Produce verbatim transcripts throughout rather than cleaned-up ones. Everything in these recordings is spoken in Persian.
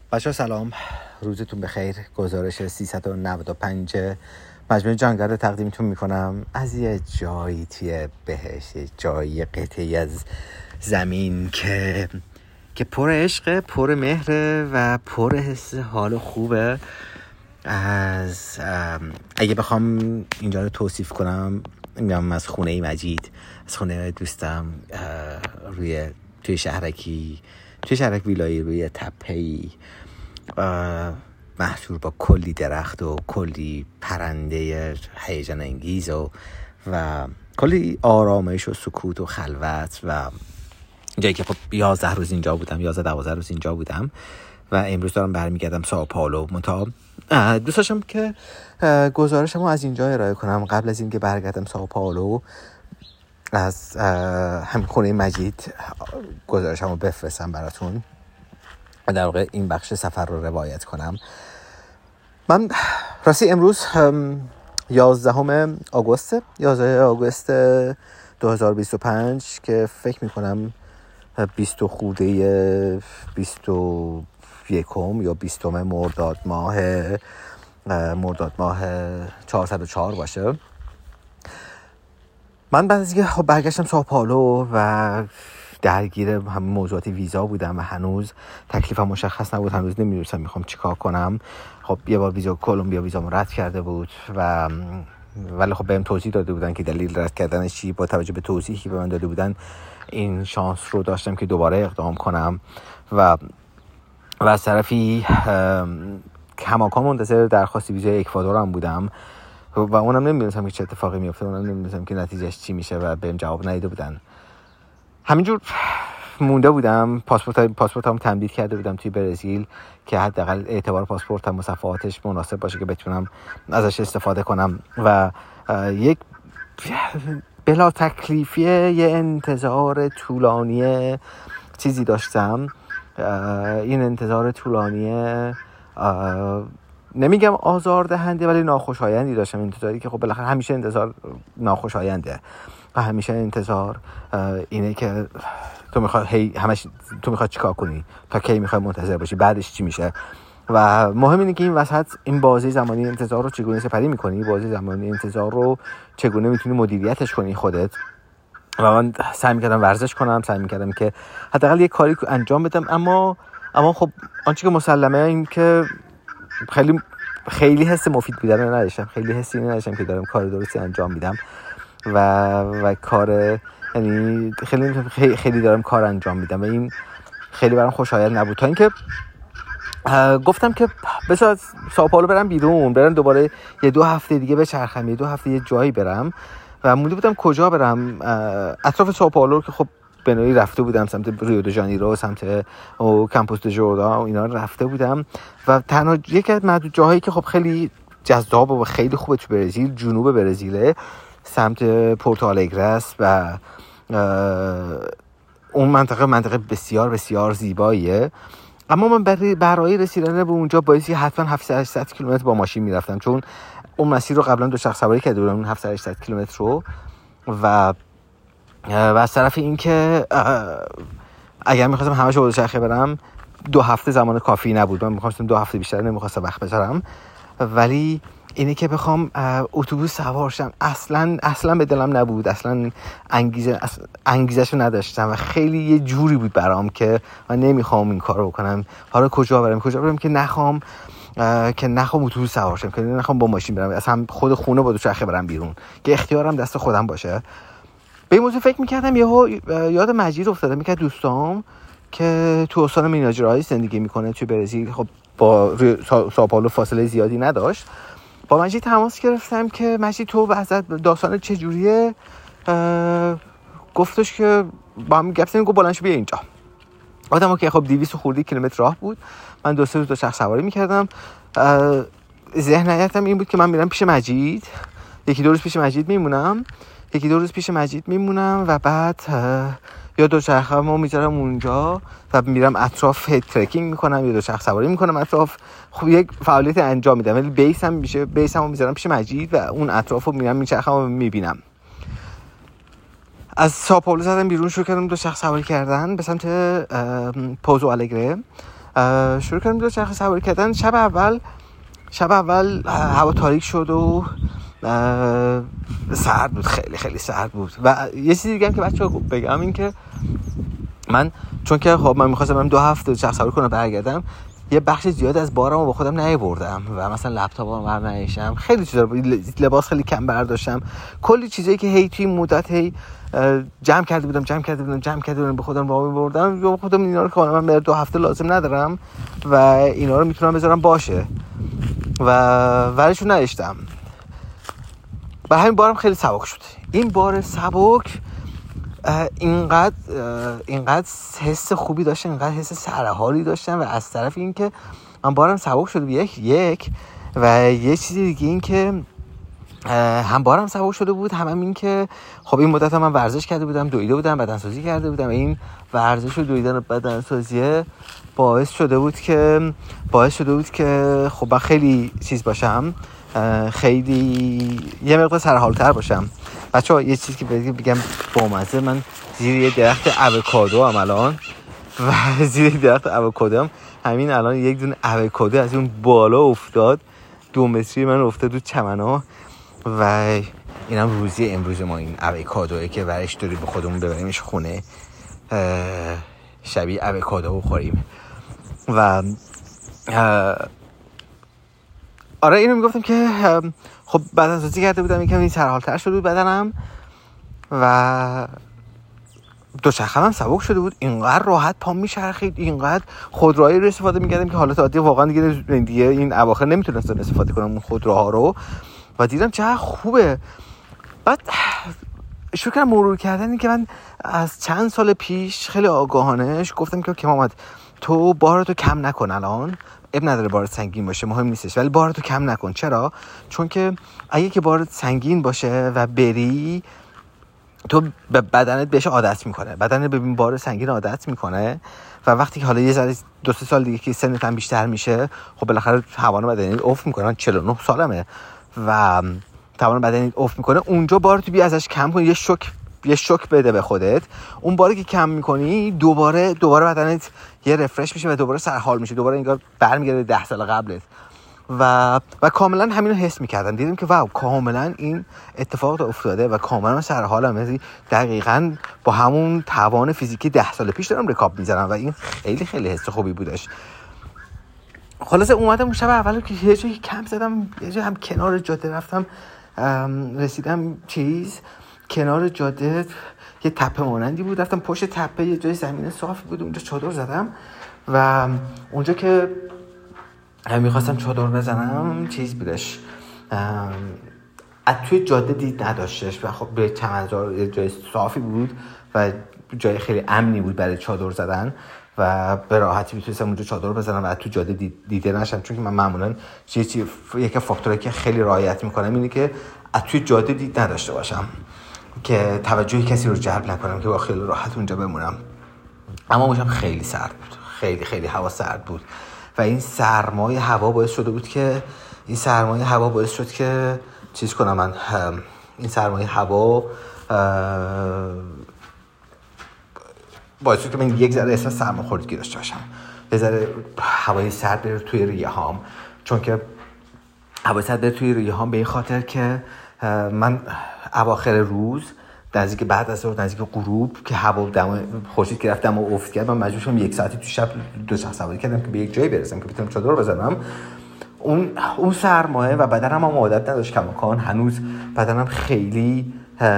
بچه‌ها سلام، روزتون بخیر. گزارش سیصد و نود و پنج مجموعه جانگرد تقدیمتون میکنم از یه جایی توی بهشت، یه جایی قطعی از زمین که که پر عشق، پر مهره و پر حس حال خوبه. از اگه بخوام اینجا رو توصیف کنم میگم از خونه مجید، از خونه دوستم روی توی شهرکی توی شهرک ویلایی روی تپه‌ای محصور با کلی درخت و کلی پرنده هیجان انگیز و و کلی آرامش و سکوت و خلوت و جایی که خب یازده روز اینجا بودم یازده دوازده روز اینجا بودم و امروز دارم برمیگردم سائو پائولو. منتها دوست داشتم که گزارشمو از اینجا ارائه کنم قبل از اینکه برگردم سائو پائولو. از همین خونه مجید گزارشمو بفرستم براتون و در واقع این بخش سفر رو روایت کنم. من راستی امروز یازدهم آگوست یازده آگوست دو هزار و بیست و پنج که فکر میکنم بیست خورده بیست و یکم یا بیستم مرداد ماه مرداد ماه چهارصد و چهار باشه. من بعد از اینکه خب برگشتم سائو پائولو و درگیر همین موضوعات ویزا بودم و هنوز تکلیفم مشخص نبود، هنوز نمیدونستم میخوام چیکار کنم. خب یه بار ویزا کلمبیا ویزامو رد کرده بود و ولی خب بهم توضیح داده بودن که دلیل رد کردنش چی. با توجه به توضیحی که به من داده بودن این شانس رو داشتم که دوباره اقدام کنم و و از طرفی کماکان منتظر درخواست ویزای اکوادورم بودم و اونم نمیدونستم که چه اتفاقی میفته، اونم نمیدونستم که نتیجهش چی میشه و بهم جواب نداده بودن. همینجور مونده بودم. پاسپورت پاسپورتام تمدید کرده بودم توی برزیل که حداقل اعتبار پاسپورتم و صفحاتش مناسب باشه که بتونم ازش استفاده کنم و یک بلا تکلیفیه یه انتظار طولانی چیزی داشتم. این انتظار طولانی نمیگم آزاردهنده ولی ناخوشایندی داشتم. انتظاری که خب بالاخره همیشه انتظار ناخوشاینده و همیشه انتظار اینه که تو میخوای هی همش تو میخوای چیکار کنی، تا کی میخوای منتظر باشی، بعدش چی میشه. و مهم اینه که این وسط این بازی زمانی انتظار رو چگونه سپری میکنی، بازی زمانی انتظار رو چگونه میتونی مدیریتش کنی خودت. و من سعی میکردم ورزش کنم، سعی میکردم که حداقل یه کاری انجام بدم، اما اما خب آنچه که مسلمه این که خیلی خیلی حس مفید بودن نداشتم، خیلی حسی نداشتم که دارم کار درستی انجام میدم و و کار یعنی خیلی خیلی دارم کار انجام میدم و این خیلی برام خوشایند نبود. تا اینکه گفتم که بذار سائو پائولو برم بیرون، برم دوباره یه دو هفته دیگه بچرخم، یه دو هفته یه جایی برم و مونده بودم کجا برم. اطراف سائو پائولو که خب به نوعی رفته بودم، سمت ریو د ژانیرو، سمت او کامپوس د جوردان و اینا رفته بودم و تنها یکی از معدود جاهایی که خب خیلی جذاب و خیلی خوبه تو برزیل جنوب برزیله، سمت پورتو آلگره است و اون منطقه منطقه بسیار بسیار زیباییه. اما من برای برای رسیدن به اونجا بایستی حتما هفتصد هشتصد کیلومتر با ماشین میرفتم، چون اون مسیر رو قبلا دو شخص سواری کرده بودم، اون هفتصد هشتصد کیلومتر رو. و و از طرف این که اگر میخواستم همش رو دوچرخه برم دو هفته زمان کافی نبود، من میخواستم دو هفته بیشتر نمیخواستم وقت بذارم، ولی اینه که بخوام اتوبوس سوار شم اصلا اصلا به دلم نبود، اصلا انگیزه انگیزه‌شو نداشتم و خیلی یه جوری بود برام که من نمیخوام این کارو بکنم. حالا کجا برم کجا برم که نخوام که نخوام اتوبوس سوار شم، که نخوام با ماشین برم، اصلا خود خونه با دوچرخه برم بیرون، که اختیارم دست خودم باشه. به این موضوع فکر میکردم، یهو یاد مجید افتادم، میکرد دوستام که تو استان میناس ژرائیس زندگی میکنه توی برزیل، خب با سائو پائولو فاصله زیادی نداشت. با مجید تماس گرفتم که مجید تو ازت داستان چجوریه؟ گفتش که با هم گپ زدیم، گفت بلند شو بیا اینجا. آدمو که خب دویست خورده کیلومتر راه بود، من دو سه روز دوچرخه سواری میکردم. ذهنیتم این بود که من میرم پیش مجید، یکی دو روز پیش مجید میمونم یکی دو روز پیش مجید میمونم و بعد یا دوچرخه‌مو میذارم اونجا و میرم اطراف ترکینگ میکنم یا دوچرخه سواری میکنم اطراف، خب یک فعالیت انجام میدم، ولی بیسم میشه بیسمو میذارم پیش مجید و اون اطرافو میرم میچرخم و میبینم. از سائو پائولو زدم بیرون، شروع کردم دوچرخه سواری کردن به سمت پوزو آلگره شروع کردم دوچرخه سواری کردن. شب اول شب اول هوا تاریک شد و سرد بود، خیلی خیلی سرد بود. و یه چیزی دیگه هم که بچه‌ها بگم این که من چون که خب من می‌خواستم من دو هفته دوچرخه سواری کنم برگردم، یه بخش زیاد از بارمو با خودم نیاوردم و مثلا لپتاپم بر نمیشم، خیلی چیزا، لباس خیلی کم برداشتم، کلی چیزایی که هی توی مدت هی جمع کرده بودم جمع کرده بودم جمع کرده بودم به خودم با می‌بردم یا خودم اینا رو که من برای دو هفته لازم ندارم و اینا رو میتونم بذارم باشه و ورشو نداشتم. و همین بارم خیلی سبک شد. این بار سبک اینقدر اینقدر حس خوبی داشتن، اینقدر حس سرحالی داشتن و از طرف این که من بارم سبک شده یک یک و یه چیزی دیگه این که هم بارم سبک شده بود، هم, هم این که خب این مدت هم من ورزش کرده بودم، دویده بودم، بدنسازی کرده بودم. این ورزش و دویدن و بدنسازی باعث شده بود که باعث شده بود که خب من خیلی چیز باشم، خیلی یه مقدار سرحال‌تر باشم. بچه‌ها یه چیزی که بگم بامزه، من زیر یه درخت اووکادو ام الان و زیر درخت اووکادو ام همین الان یک دونه اووکادو از اون بالا افتاد، دو متری من افتاد تو چمنا و اینم روزی امروز ما این اووکادوئه که ورش داری به خودمون ببریمش خونه شبیه اووکادو بخوریم. و آره اینو میگفتم که خب بدنسازی کرده بودم، یکم این سرحال‌تر شده بود بدنم و دوچرخه هم سبک شده بود، اینقدر راحت پام میچرخید، اینقدر خودروهایی رو استفاده میکردم که حالت عادی واقعا دیگه دیگه این اواخر نمیتونستم استفاده کنم اون خودروها رو و دیدم چقدر خوبه. بعد شروع کردم مرور کردن این که من از چند سال پیش خیلی آگاهانش گفتم که که محمد تو بارتو کم نکن، الان اب نداره بارت سنگین باشه مهم نیستش ولی بارتو کم نکن. چرا؟ چون که اگه که بارت سنگین باشه و بری تو به بدنت بهش عادت میکنه، بدنت ببین بار سنگین عادت میکنه و وقتی که حالا یه ذره دو سه سال دیگه که سنت هم بیشتر میشه خب بالاخره توان بدنت افت میکنه. چهل و نه سالمه و توان بدنت افت میکنه، اونجا بارتو بیا ازش کم کن، یه شوک یه شوک بده به خودت. اون باری که کم میکنی دوباره دوباره بدنت یه رفرش میشه و دوباره سرحال میشه، دوباره انگار برمیگرده ده سال قبلت و و کاملا همین رو حس میکردم. دیدیم که واو کاملا این اتفاق افتاده و کاملا سرحالم، دقیقاً با همون توان فیزیکی ده سال پیش دارم رکاب میزنم و این خیلی خیلی حس خوبی بودش. خلاصه اومدم شب اول که یه جایی کم زدم، یه جایی هم کنار جاده رفتم، رسیدم چیز کنار جاده یه تپه مانندی بود، رفتم پشت تپه یه جای زمین صافی بود، اونجا چادر زدم و اونجا که میخواستم چادر بزنم چیز بودش، از توی جاده دید نداشتش و خب به چمنزار یه جای صافی بود و جای خیلی امنی بود برای چادر زدن و به راحتی میتونستم اونجا چادر بزنم و از توی جاده دید دیده نشم. چون که من معمولا چیزی یک فاکتوری که خیلی رعایت میکنم اینه که از توی جاده دید نداشته باشم که توجه کسی رو جلب نکنم که با خیلی راحت اونجا بمونم. اما اونجا خیلی سرد بود، خیلی خیلی هوا سرد بود و این سرمای هوا باعث شده بود که این سرمای هوا باعث شد که چیز کنم من این سرمای هوا باعث شد که من یک ذره احساس سرماخوردگی داشته باشم، یه ذره هوای سرد بره توی ریه هام. چون که هوای سرد بره توی ریه هام به این خاطر که من اواخر روز نزدیک بعد از ظهر نزدیک غروب که هوا دم خورشید گرفت دم و افت کرد، من مجبور شدم یک ساعتی تو شب دوچرخه سواری کردم که به یک جایی برسم که بتونم چادر بزنم. اون اون سرمایه و بدنم هم عادت نداشت کماکان، هنوز بدنم خیلی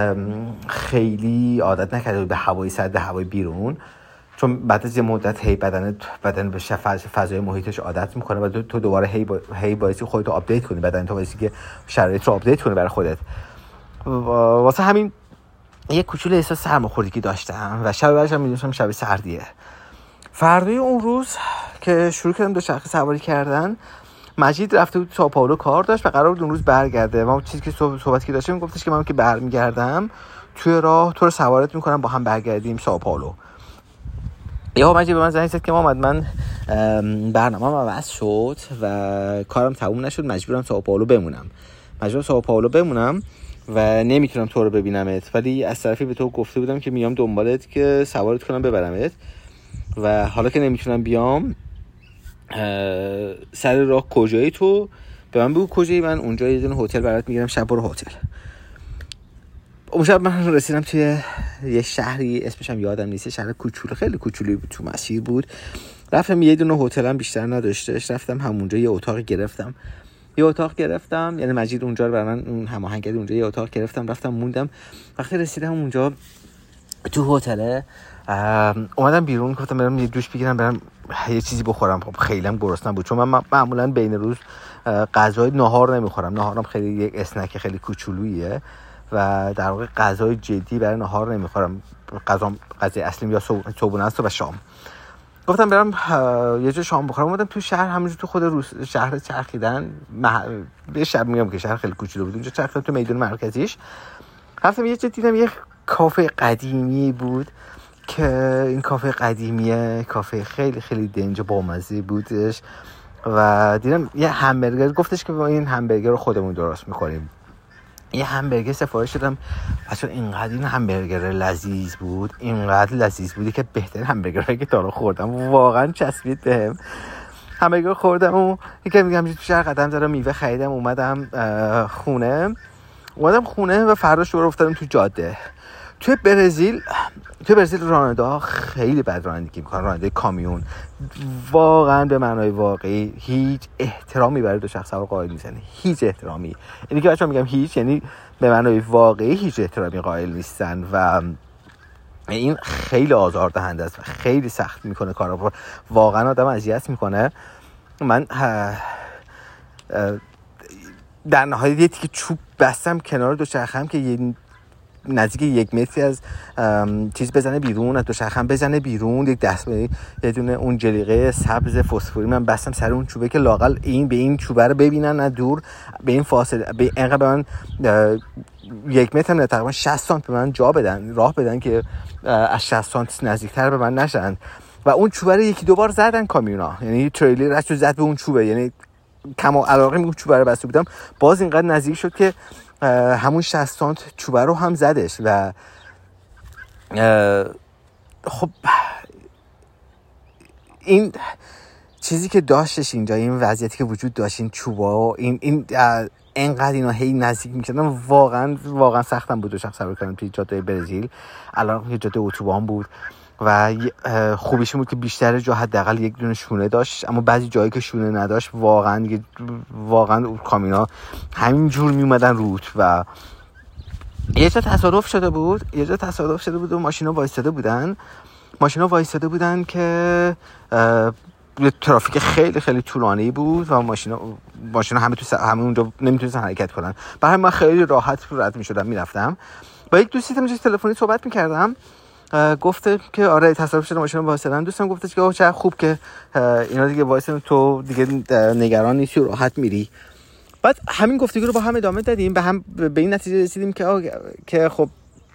خیلی عادت نکرده به هوای سرد، هوای بیرون. چون بعد از یه مدت هی بدن بدن به فضای محیطش عادت میکنه و تو دوباره هی با هی بایستی خودت رو آپدیت کنی، بدن تو بایستی که شرایط رو آپدیت کنی برای خودت. واسه همین یه کوچولو احساس سرماخوردگی داشتم و شب بعدش هم میدونستم شب سردیه. فردای اون روز که شروع کردم دوچرخه سواری کردن، مجید رفته بود سائو پائولو کار داشت و قرار بود اون روز برگرده. ما چیزی که صحبت که داشتیم گفتش که من که برمیگردم توی راه تو رو سوارت میکنم با هم برگردیم سائو پائولو. یا مجید به من زنگ زد که محمد من برنامه‌ام عوض شد و کارم تموم نشد، مجبورم سائو پائولو بمونم مجبورم سائو پائولو بمونم و نمیتونم تو رو ببینمت، ولی از طرفی به تو گفته بودم که میام دنبالت که سوارت کنم ببرمت و حالا که نمیتونم بیام سر راه کجایی تو؟ به من بگو کجایی، من اونجا یه دونه هتل برات میگیرم، شب برو هتل. اون شب من رسیدم توی یه شهری اسمش هم یادم نیست، شهر کوچولو، خیلی کوچولویی بود، تو مسیر بود. رفتم یه دونه هتل هم بیشتر نداشتش، رفتم همونجا یه اتاق گرفتم یه اتاق گرفتم یعنی مجید اونجا رو برای من اون هماهنگ کرد، اونجا یه اتاق گرفتم، رفتم موندم. وقتی رسیدم اونجا تو هتل اومدم بیرون، گفتم برم یه دوش بگیرم، برم یه چیزی بخورم. خب خیلی هم گرسنه بود، چون من معمولا بین روز غذای نهار نمیخورم. نهارم خیلی یک اسنک خیلی کوچولوییه و در واقع غذای جدی برای نهار نمیخورم. غذا غذای اصلیم یا صبحونه است و شام. گفتم برم یه جا شام بخورم. اومدم تو شهر، همونجا تو خود روز شهر چرخیدن، مح... به شب میگم که شهر خیلی کوچولو بود، اونجا چرخیدم تو میدون مرکزیش. رفتم یه جا دیدم یه کافه قدیمی بود که این کافه قدیمیه کافه خیلی خیلی دنج بامزه بودش و دیدم یه همبرگر، گفتش که ما این همبرگر رو خودمون درست میکنیم. یه همبرگر سفارش دادم، اصلا اینقدر این همبرگر لذیذ بود، اینقدر لذیذ بودی که بهترین همبرگرایی که تا الان خوردم، واقعا چسبید بهم. همبرگر خوردم و یکم میگم تو شهر قدم زدم، میوه خریدم، اومدم خونه اومدم خونه و فرداش دوباره افتادم تو جاده. توی برزیل توی برزیل راننده خیلی بد رانندگی میکنن، راننده کامیون واقعا به معنای واقعی هیچ احترامی برای دو شخص سوار قائل نیستن، هیچ احترامی. اینی که بچه‌ها میگم هیچ، یعنی به معنای واقعی هیچ احترامی قائل نیستن و این خیلی آزاردهنده است و خیلی سخت میکنه کارو، واقعا آدم اذیت میکنه. من در نهایت یه تیکه چوب بستم کنار دوچرخه‌ام که یه نزدیک یک متری از چیز بزنه بیرون، از دوچرخه‌ام بزنه بیرون، یک دست یه دونه اون جلیقه سبز فسفوری من بستم سر اون چوبه که لااقل این به این چوبه رو ببینن، نه دور به این فاصله، به اینقدر به من یک متر نه تقریبا شصت سانتی به من جا بدن، راه بدن که از شصت سانتی نزدیکتر به من نشن. و اون چوبه رو یکی دو بار زدن کامیونا، یعنی تریلر راشو زد به اون چوبه، یعنی کم علاقه اون چوبه رو بسته بودم، باز اینقدر نزدیک شد که همون شصت سانت چوبه رو هم زدش. و خب این چیزی که داشتش اینجا، این وضعیتی که وجود داشت، این چوبا و این این اینقدر اینا هی نزدیک می‌کردن، واقعا واقعا سختم بود دو شخص سوار کردن توی جاده برزیل. الان یه جاده اتوبان بود و خوبیش بود که بیشتر جا حداقل یک دونه شونه داشت، اما بعضی جایی که شونه نداشت واقعا واقعا کامینا همین جور می اومدن روت. و یه جا تصادف شده بود یه جا تصادف شده بود و ماشینا وایساده بودن ماشینا وایساده بودن که یه ترافیک خیلی خیلی طولانی بود و ماشینا ماشینا همه تو همه اونجا نمیتونستن حرکت کنن. برای من خیلی راحت رد میشدم میرفتم. با یک دوستی تمام تلفنی صحبت میکردم، گفته که آره تصادف شده ماشینا وایسادن. دوستم گفتش که چه خوب که اینا دیگه وایسادن، تو دیگه نگران نیستی و راحت میری. بعد همین گفتگو رو با هم ادامه دادیم، به هم به این نتیجه رسیدیم که که خب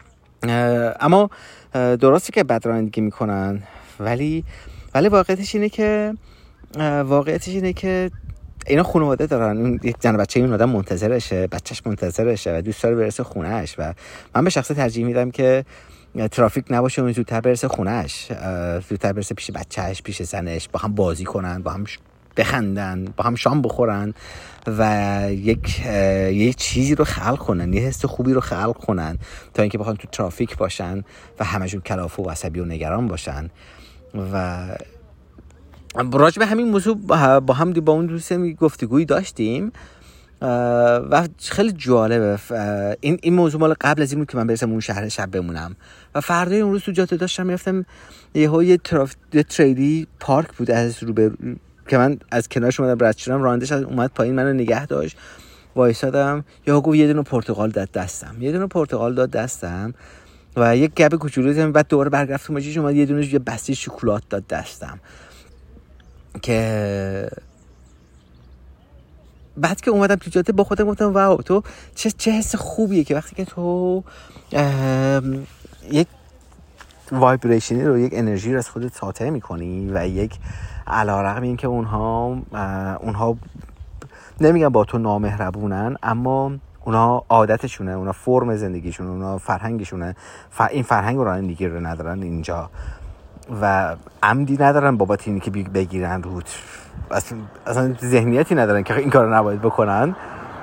اما درسته که بد رانندگی میکنن، ولی ولی واقعیتش اینه که واقعیتش اینه که اینا خانواده دارن، اون یک زن بچه این آدم منتظرشه، بچهش منتظرشه و دوست داره برسه خونهش. و من به شخصه ترجیح میدم که ترافیک نباشه، اون زودتر برسه خونهش، زودتر برسه پیش بچهش، پیش زنش، با هم بازی کنن، با هم بخندن، با هم شام بخورن و یک یه چیزی رو خلق کنن، یه حس خوبی رو خلق کنن، تا اینکه بخوان تو ترافیک باشن و همشون کلافه و عصبی و نگران باشن. و راجع به همین موضوع با هم با اون دوستم گفتگویی داشتیم و خیلی جالبه. این این موضوع مال قبل از این بود که من برسم اون شهر شب بمونم و فردای اون روز تو جاده داشتم میرفتم، یهو یه تراف... تریلی پارک بود از رو به که من از کنارش اومدم رد شدم، رانندش اومد پایین منو نگه داشت، وایسادم، یهو گفت یه دونه پرتقال داد دستم یه دونه پرتقال داد دستم و یک گب کوچولو زدم، بعد دوباره برگشت تو ماشینش اومد یه دونه یه بسته شکلات داد دستم. که بعد که اومدم تو جاده با خودم گفتم واو، تو چه چه حس خوبیه که وقتی که تو یک وایبریشنی رو، یک انرژی رو از خودت ساطع میکنی و یک علیرغم این که اونها اونها نمیگم با تو نامهربونن، اما اونا عادتشونه، اونا فرم زندگیشونه، اونا فرهنگشونه، ف... این فرهنگ رو رانندگی رو ندارن اینجا. و عمدی ندارن بابت اینی که بگیرن رود، اصلا اصلا ذهنیتی ندارن که این کارو نباید بکنن.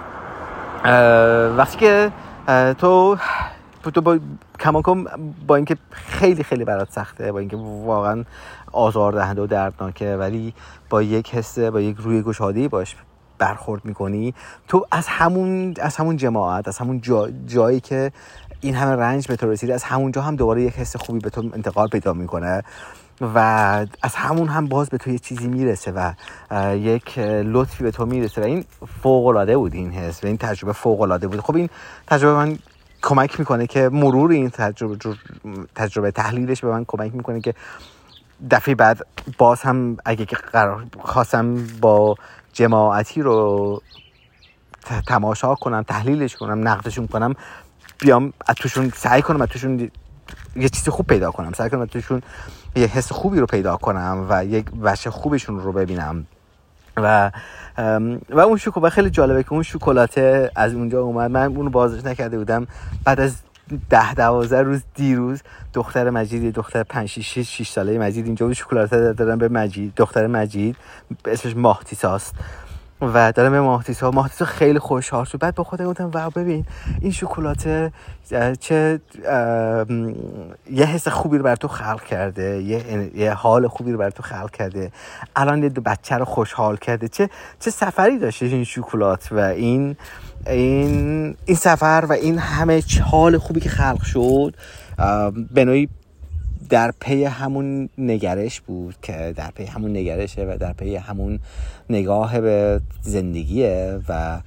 وقتی که تو تو با کماکان با اینکه خیلی خیلی برات سخته، با اینکه واقعا آزاردهنده و دردناکه، ولی با یک حسه، با یک روی گشاده‌ای باش برخورد میکنی، تو از همون از همون جماعت، از همون جا، جایی که این همه رنج به تو رسیده، از همونجا هم دوباره یک حس خوبی به تو انتقال پیدا میکنه و از همون هم باز به تو یه چیزی میرسه و یک لطفی به تو میرسه و این فوق‌العاده بود این حس و این تجربه فوق‌العاده بود. خب این تجربه من کمک میکنه که مرور این تجربه تجربه تحلیلش به من کمک میکنه که دفعه بعد باز هم اگه که قرار خواستم با جماعتی رو تماشا کنم، تحلیلش کنم، نقدشون کنم، بیام از توشون سعی کنم از توشون یه چیز خوب پیدا کنم، سعی کنم از توشون یه حس خوبی رو پیدا کنم و یک وجه خوبشون رو ببینم. و و اون شکلات خیلی جالبه که اون شکلاته از اونجا اومد. من اونو بازش نکرده بودم. بعد از ده دوازده روز دیروز دختر مجید، دختر پنج شش شش ساله مجید، اینجا بود شکلاته دادن به مجید، دختر مجید، اسمش ماهتیساست و دارم به ماهتیسا ماهتیسا خیلی خوشحال شد. بعد با خودم گفتم واو ببین این شکلاته چه یه حس خوبی رو بر تو خلق کرده، یه یه حال خوبی رو بر تو خلق کرده، الان یه بچه رو خوشحال کرده. چه چه سفری داشته این شکلات و این این این سفر و این همه حال خوبی که خلق شد به نوعی در پی همون نگرش بود که در پی همون نگرشه و در پی همون نگاه به زندگیه و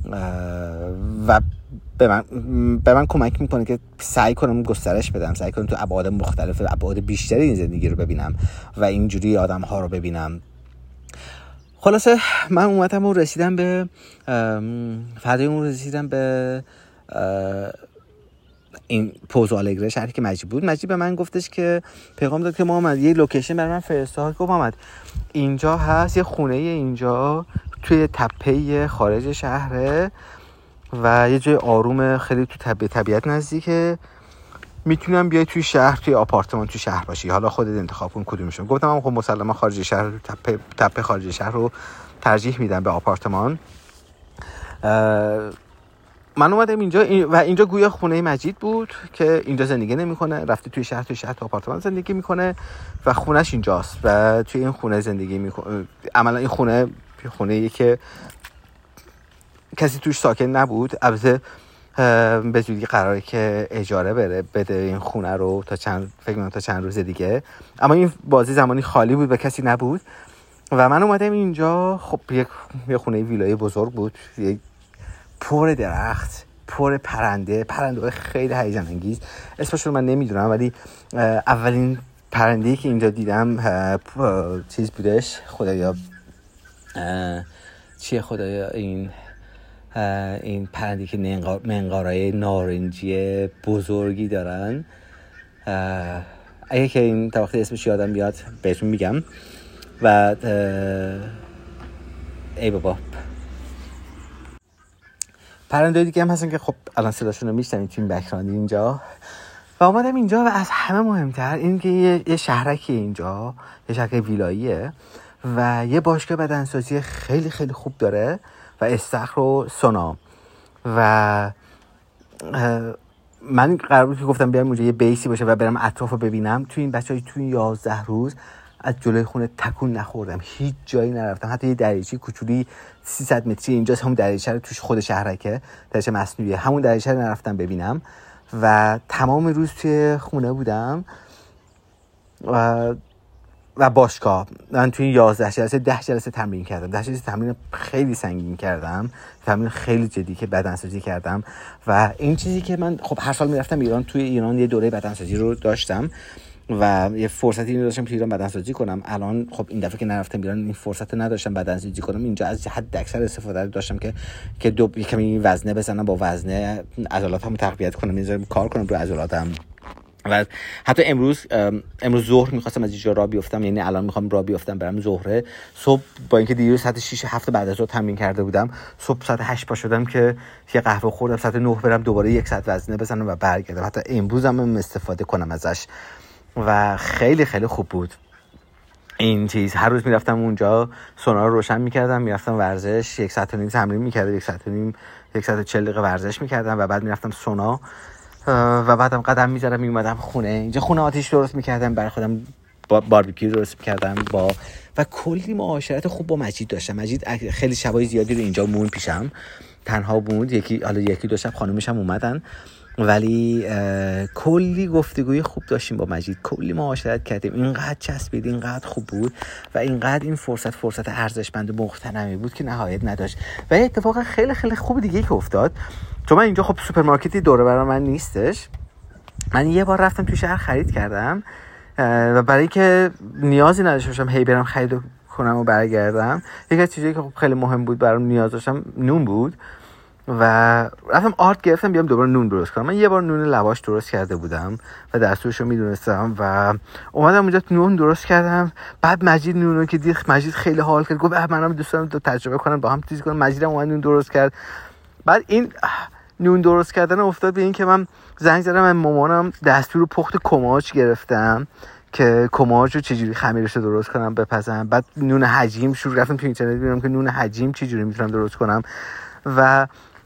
و به من به من کمک میکنه که سعی کنم گسترش بدم، سعی کنم تو ابعاد مختلف و ابعاد بیشتری این زندگی رو ببینم و اینجوری آدم ها رو ببینم. خلاصه من اومدم و رسیدم به فردای اون رسیدم به این پوزو آلگره، شهری که مجید بود. مجید به من گفتش که پیغام داد که محمد یه لوکیشن برای من فرستاد. گفت محمد اینجا هست یه خونه اینجا توی تپه خارج شهره و یه جای آروم خیلی تو طبیعت طبیعت نزدیکه، میتونم بیای توی شهر توی آپارتمان توی شهر باشی، حالا خودت انتخاب کن کدومشون. گفتم خب مسلما خارج شهر، تپه تپه خارج شهر رو ترجیح میدم به آپارتمان. من اومدم اینجا و اینجا گویا خونه مجید بود که اینجا زندگی نمیکنه، رفته توی شهر توی شهر تو آپارتمان زندگی میکنه و خونش اینجاست و توی این خونه زندگی میکنه. عملا این خونه خونه‌ایه که کسی توش ساکن نبود، البته به زودی قراره که اجاره بره بده این خونه رو تا چند فکر کنم تا چند روز دیگه، اما این بازی زمانی خالی بود و کسی نبود و من اومدم اینجا. خب یک یه خونه ویلای بزرگ بود، یک پر درخت، پر پرنده، پرنده خیلی هیجان انگیز. اسمش رو من نمیدونم ولی اولین پرنده‌ای که اینجا دیدم چیز بودش، خدایا چیه خدایا این این پرنده‌ای که منقارای نارنجی بزرگی دارن، اگه که این تا وقتی اسمش یادم بیاد بهتون میگم. و ای بابا پرنده دیگه هم هستن که خب الان صداشون رو میشنوید تو این بک‌گراند اینجا. و اومدم اینجا و از همه مهمتر این که یه, یه شهرکی اینجا، یه شهرک ویلاییه و یه باشگاه بدنسازی خیلی خیلی خوب داره و استخر و سونا. و من قرار بود که گفتم بیام اونجا یه بیسی باشه و برم اطراف رو ببینم. تو این بچه‌ها تو این یازده روز از جلوی خونه تکون نخوردم، هیچ جایی نرفتم، حتی یه دریاچه کوچولی سیصد متری اینجاست، همون دریاچه رو توش خود شهرکه، دریاچه مصنوعیه، همون دریاچه رو نرفتم ببینم و تمام روز توی خونه بودم و و باشگاه. من توی یازده جلسه ده جلسه تمرین کردم، ده جلسه تمرین خیلی سنگین کردم، تمرین خیلی جدی که بدنسازی کردم. و این چیزی که من خب هر سال میرفتم ایران، توی ایران یه دوره بدنسازی رو داشتم و یه فرصتی داشتم که ایران بدنسازی کنم. الان خب این دفعه که نرفتم ایران این فرصت نداشتم بدنسازی کنم. اینجا از حد اکثر استفاده داشتم که که دو کمی وزنه بزنم، با وزنه عضلاتمو تقویت کنم، میذارم کار کنم روی عضلاتم. و حتی امروز امروز ظهر می‌خواستم از اینجا راه بیفتم، یعنی الان می‌خوام راه بیفتم برم ظهره. صبح با اینکه دیروز ساعت شش هفت بعد از ظهر تمرین کرده بودم، صبح ساعت هشت پا شدم که یه قهوه خوردم، ساعت نه برم دوباره یک ساعت وزنه بزنم و برگردم. حتی امروز هم استفاده کنم ازش و خیلی خیلی خوب بود این چیز. هر روز میرفتم اونجا، سونا رو روشن میکردم، میرفتم ورزش، یک ساعت و نیم تمرین میکردم، یک ساعت و نیم یک ساعت و چهل دقیقه ورزش میکردم و بعد میرفتم سونا و بعدم قدم میزدم میومدم خونه. اینجا خونه آتیش درست میکردم برای خودم، با باربیکیو درست میکردم با و کلی معاشرت خوب با مجید داشتم. مجید خیلی شبای زیادی رو اینجا مون پیشم، تنها بود، یکی حالا یکی دو شب خانومش هم اومدن، ولی کلی گفتگوی خوب داشتیم با مجید، کلی معاشرت کردیم، اینقدر چسبید، اینقدر خوب بود و اینقدر این فرصت فرصت ارزشمند و مغتنمی بود که نهایت نداشت. و یه اتفاق خیلی خیلی خوب دیگه که افتاد، چون من اینجا خب سوپرمارکتی دوره برای من نیستش، من یه بار رفتم تو شهر خرید کردم و برای اینکه نیازی نداشته باشم هی برم خرید کنم و برگردم، یکی از چیزایی که خب خیلی مهم بود برام نیاز داشتم نون بود و رفتم آرد گرفتم بیام دوباره نون درست کنم. من یه بار نون لواش درست کرده بودم و دستورشو میدونستم و اومدم اونجا نون درست کردم. بعد مجید نونو که دید، مجید خیلی حال کرد، گفت منم دوست دارم تو تجربه کنم با هم چیز کنم. مجیدم اومد نون درست کرد. بعد این نون درست کردن افتاد به این که من زنگ زدم به مامانم، دستور پخت کماج گرفتم که کماج رو چجوری خمیرش رو درست کنم بپزم. بعد نون حجیم شروع رفتم تو اینترنت ببینم که نون حجیم چجوری میتونم درست کنم و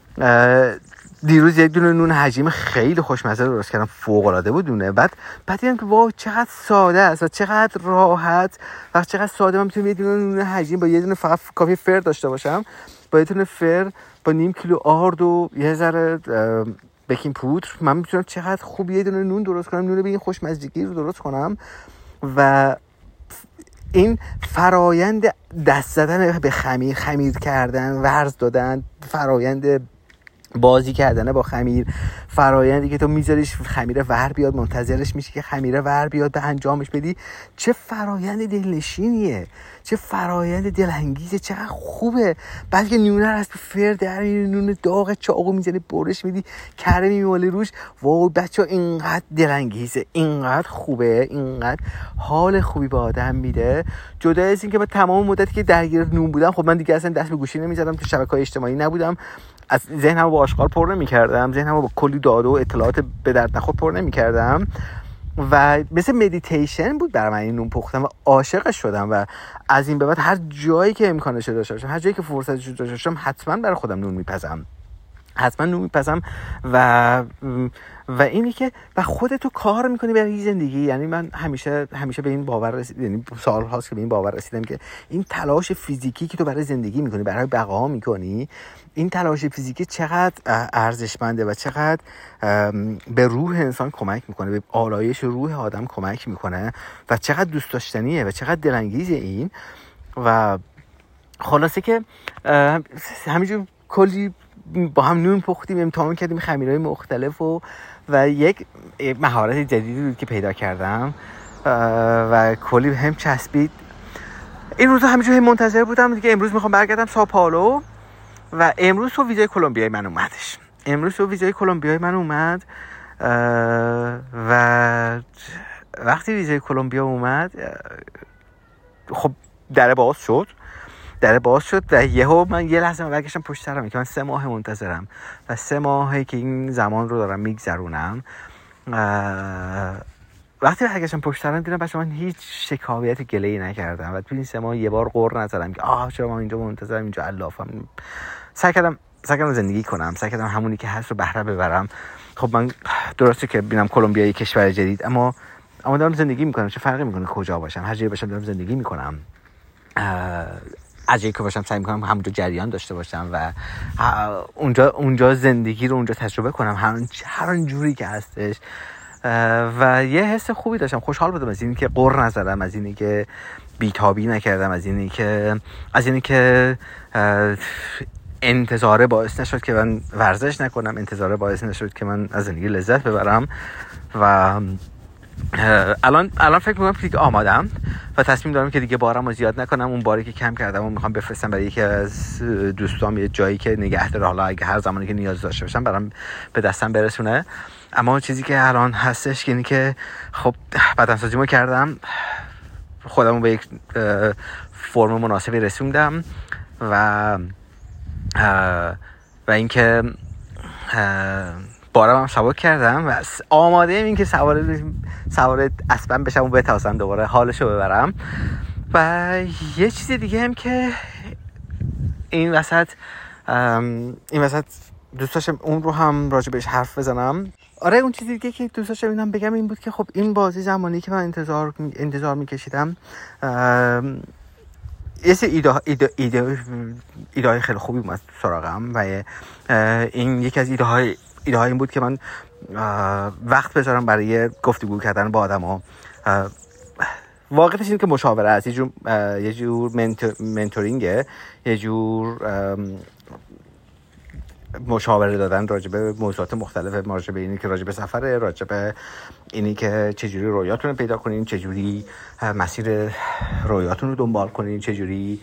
دیروز یک دونه نون حجیم خیلی خوشمزه درست کردم، فوق العاده بود دونه. بعد بعد دیدم که واو چقدر ساده است و چقدر راحت و چقدر ساده من میتونم یه دونه نون حجیم با یه دونه فقط کافی فر داشته باشم، با یه دونه فر با نیم کیلو آرد و یه ذره بیکینگ پودر، من میتونم چقدر خوب یه دونه نون درست کنم، نون به این خوشمزگی رو درست کنم. و این فرایند دست زدن به خمیر، خمیر کردن، ورز دادن، فرایند بازی کردن با خمیر، فرایندی که تو میذاریش خمیر ور بیاد، منتظرش میشی که خمیر ور بیاد به انجامش بدی، چه فرایند دلنشینیه، چه فرایند دلانگیزه، چقدر خوبه. بعد که نونه رو از تو فر در میاری، نون داغ چاقو میزنی برش میدی، کره میمالی روش، واو بچه‌ها اینقدر دلانگیزه، اینقدر خوبه، اینقدر حال خوبی به آدم میده. جدا از این که من تمام مدتی که درگیر نون بودم، خب من دیگه اصلا دست به گوشی نمیزدم، تو شبکه‌های اجتماعی نبودم، از ذهنمو با آشغال پر نمی‌کردم، ذهنمو با کلی داده و اطلاعات به درد نخور پر نمی‌کردم و مثل مدیتیشن بود برای من این نون پختن و عاشقش شدم. و از این به بعد هر جایی که امکانش داشته باشم، هر جایی که فرصتش داشته باشم، حتما برای خودم نون میپزم، حتما نون میپزم و و اینی که و خودتو کار میکنی برای زندگی. یعنی من همیشه همیشه به این باور رسیدم، یعنی سال هاست که به این باور رسیدم که این تلاش فیزیکی که تو برای زندگی میکنی، برای بقا میکنی، این تلاش فیزیکی چقدر ارزشمنده و چقدر به روح انسان کمک میکنه، به آلایش روح آدم کمک میکنه و چقدر دوست داشتنیه و چقدر دلانگیزه این. و خلاصه که همینجور کلی با هم نون پختیم، امتحان کردیم خمیرهای مختلف و و یک مهارت جدیدی بود که پیدا کردم و کلی هم چسبید. این روزا همینجور هم منتظر بودم دیگه، امروز میخوام برگردم سائو پائولو و امروز تو ویزای کلمبیای من اومدش. امروز تو ویزای کلمبیای من اومد و وقتی ویزای کلمبیا اومد خب در باز شد در باز شد و یهو من یه لحظه برگشتم پشت سرم که من سه ماه منتظرم و سه ماهه که این زمان رو دارم میگذرونم. وقتی برگشتم پشت سرم دیدم بچه من هیچ شکایت گله‌ای نکردم و تو این سه ماه یه بار غر نزدم که آه چرا من اینجا منتظرم، اینجا علافم. سعی کردم سعی کردم زندگی کنم، سعی کردم همونی که هست رو بهره ببرم. خب من درسته که بینم کلمبیا یک کشور جدید، اما اما دارم زندگی میکنم، چه فرقی میکنه کجا باشم، هر جایی باشم دارم زندگی میکنم. از جایی که باشم سعی میکنم همونجا جریان داشته باشم و اونجا اونجا زندگی رو اونجا تجربه کنم، هر هر جوری که هستش. و یه حس خوبی داشتم، خوشحال بودم از اینی که قر نزدم، از اینی که بیتابی نکردم، از اینی که از اینی که انتظاره باعث نشد که من ورزش نکنم، انتظاره باعث نشد که من از زندگی لذت ببرم. و الان الان فکر می‌کنم که دیگه آمادم و تصمیم دارم که دیگه بارمو زیاد نکنم. اون باری که کم کردم و میخوام بفرستم برای یکی از دوستام یه جایی که نگه داره، حالا اگه هر زمانی که نیاز داشته باشم برام به دستم برسونه. اما چیزی که الان هستش اینه که خب بدنسازیمو کردم، خودمو به یک فرم مناسبی رسوندم و و اینکه بارم هم سوار کردم و آماده ایم این که سوار سوار اسبم بشم و بتازم دوباره حالشو ببرم. و یه چیز دیگه هم که این وسط این وسط دوست داشتم اون رو هم راجع بهش حرف بزنم. آره اون چیزی دیگه که دوست داشتم اینم بگم این بود که خب این بازی زمانی که من انتظار انتظار می‌کشیدم یه سری ایده ایده ایده ایده خیلی خوبی اومد سراغم و این یکی از ایده های ایده های این بود که من وقت بذارم برای گفتگو کردن با آدم‌ها. واقعیتش اینه که مشاوره است، یه جور یه جور منتور منتورینگه، یه جور مشاوره دادن راجع به موضوعات مختلف، راجع به اینی که راجع به سفره، راجع به اینی که چجوری رویاتون رو پیدا کنین، چجوری مسیر رویاتون رو دنبال کنین، چجوری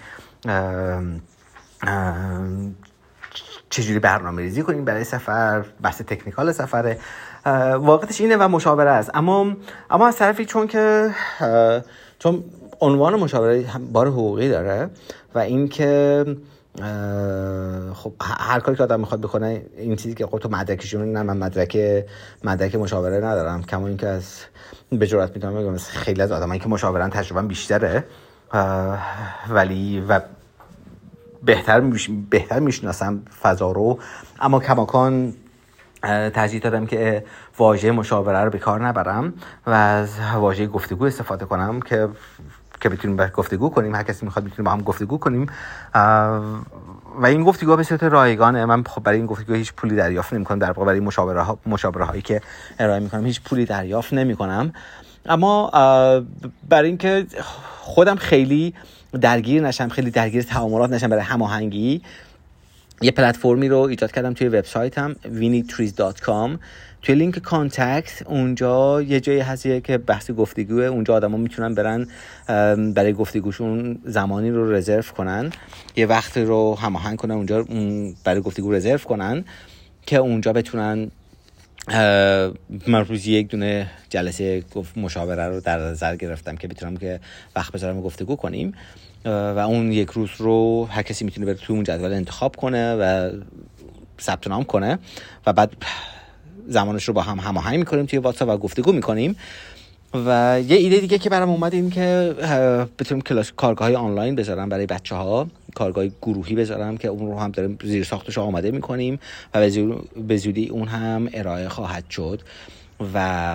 چجوری برنامه ریزی کنین برای سفر، بحث تکنیکال سفره. واقعیتش اینه و مشاوره است. اما اما از طرفی چون که چون عنوان مشاوره بار حقوقی داره و این که خب هر کاری که آدم میخواد بکنه، این چیزی که خب تو مدرکشون نه، من مدرک مدرک مشاوره ندارم، کما این که از به جرات میتونم بگم خیلی از آدمایی که مشاورن تجربه بیشتره ولی و بهتر میش... بهتر میشناسم فضا رو، اما کماکان ترجیح دادم که واژه مشاوره رو به کار نبرم و از واژه گفتگو استفاده کنم که که بتونیم با گفتگو کنیم، هر کسی میخواد میتونه با هم گفتگو کنیم و این گفتگو به صورت رایگانه. من خب برای این گفتگو هیچ پولی دریافت نمیکنم، در واقع برای مشاوره ها مشاوره هایی که ارائه میکنم هیچ پولی دریافت نمیکنم، اما برای اینکه خودم خیلی درگیر نشم، خیلی درگیر تعاملات نشم، برای هماهنگی یه پلتفرمی رو ایجاد کردم توی وبسایتم وینی تریز دات کام. توی لینک کانتکت اونجا یه جایی هستیه که بحث گفتگوه، اونجا آدما میتونن برن برای گفتگوشون زمانی رو رزرو کنن، یه وقت رو هماهنگ کنن اونجا برای گفتگو رزرو کنن که اونجا بتونن. من روزی یک دونه جلسه مشاوره رو در نظر گرفتم که بتونم که وقت بذارم گفتگو کنیم و اون یک روز رو هر کسی میتونه بره توی اون جدول انتخاب کنه و ثبت نام کنه و بعد زمانش رو با هم هماهنگ میکنیم توی واتساپ و گفتگو میکنیم. و یه ایده دیگه که برام اومد این که بتونم کلاس کارگاه‌های آنلاین بذارم برای بچه‌ها، کارگاه گروهی بذارم که اون رو هم داریم زیر ساختش آماده میکنیم و به زودی اون هم ارائه خواهد شد و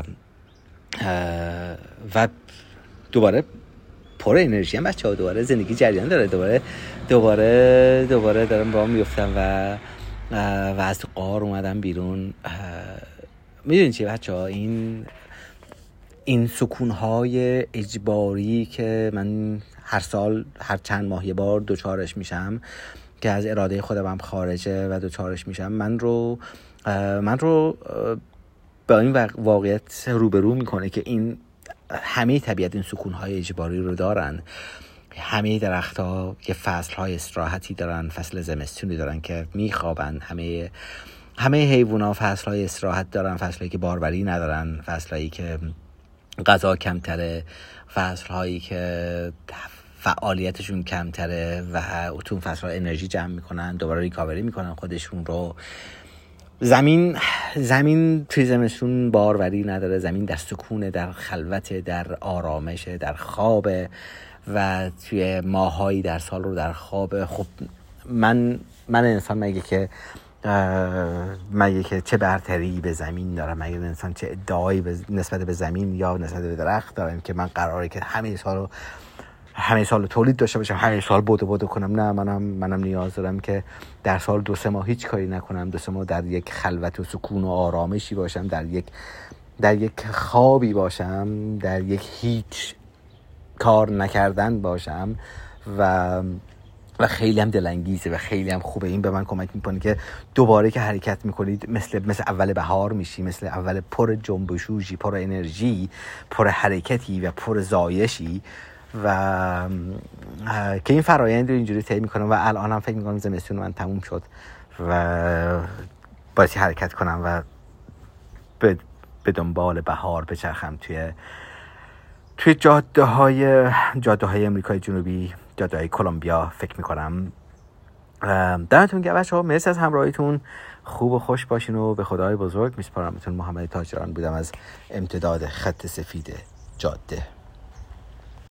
و دوباره پر انرژی هم بچه‌ها، دوباره زندگی جریان داره، دوباره دوباره دوباره دارم راه میافتم و و از تو غار اومدم بیرون. میدونین چی بچه‌ها، این این سکون‌های اجباری که من هر سال هر چند ماه یه بار دوچارش میشم که از اراده خودم هم خارجه و دوچارش میشم، من رو من رو با این واقعیت روبرو میکنه که این همه طبیعت این سکون‌های اجباری رو دارن. همه درخت‌ها یه فصل‌های استراحتی دارن، فصل زمستونی دارن که میخوابن، همه همه حیوانات فصل‌های استراحت دارن، فصلایی که باروری ندارن، فصلایی که غذا کمتره، فصل‌هایی که فعالیتشون کمتره و تو فصل‌ها انرژی جمع میکنن، دوباره ریکاوری میکنن خودشون رو. زمین زمین توی زمستون باروری نداره، زمین در سکونه، در خلوت، در آرامشه، در خواب و توی ماهایی در سال رو در خواب. خب من من انسان مگه که مگه که چه برتری به زمین دارم، مگه انسان چه ادعایی نسبت به زمین یا نسبت به درخت دارم که من قراره که همه سال رو همه سال تولید داشته باشم، همه سال بودو بودو کنم؟ نه، منم منم نیاز دارم که در سال دو سه ماه هیچ کاری نکنم، دو سه ماه در یک خلوت و سکون و آرامشی باشم، در یک در یک خوابی باشم، در یک هیچ کار نکردن باشم و و خیلی هم دلانگیزه و خیلی هم خوبه. این به من کمک میکنه که دوباره که حرکت میکنید مثل مثل اول بهار میشی، مثل اول پر جنبش و پر انرژی، پر حرکتی و پر زایشی و که این فرآیند رو اینجوری طی میکنم و الان هم فکر میکنم زمستون من تموم شد و باید حرکت کنم و به به دنبال بهار بچرخم توی توی جاده های جاده های امریکای جنوبی، جاده های کلمبیا فکر میکنم دمتون گرم بچه‌ها، مرسی از همراهیتون، خوب و خوش باشین و به خدای بزرگ میسپارمتون. محمد تاجران بودم از امتداد خط سفید جاده.